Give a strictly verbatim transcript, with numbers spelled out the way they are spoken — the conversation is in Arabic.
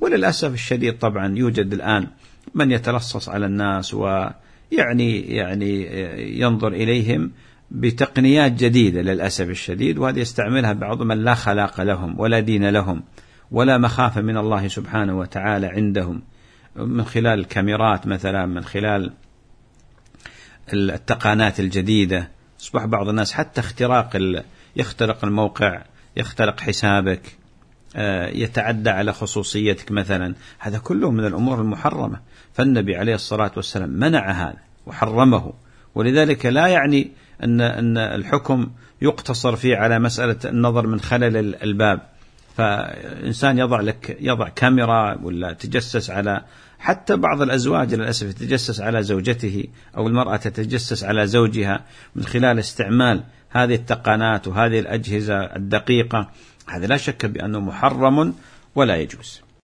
وللأسف الشديد طبعا يوجد الآن من يتلصص على الناس ويعني يعني ينظر إليهم بتقنيات جديدة للأسف الشديد، وهذه يستعملها بعض من لا خلاق لهم ولا دين لهم ولا مخافة من الله سبحانه وتعالى عندهم، من خلال الكاميرات مثلا، من خلال التقنيات الجديدة. أصبح بعض الناس حتى اختراق يخترق الموقع، يخترق حسابك، يتعدى على خصوصيتك مثلا، هذا كله من الأمور المحرمة. فالنبي عليه الصلاة والسلام منع هذا وحرمه، ولذلك لا يعني أن أن الحكم يقتصر فيه على مسألة النظر من خلل الباب. فإنسان يضع لك يضع كاميرا ولا تجسس على، حتى بعض الأزواج للأسف يتجسس على زوجته، أو المرأة تتجسس على زوجها من خلال استعمال هذه التقنيات وهذه الأجهزة الدقيقة. هذا لا شك بأنه محرم ولا يجوز.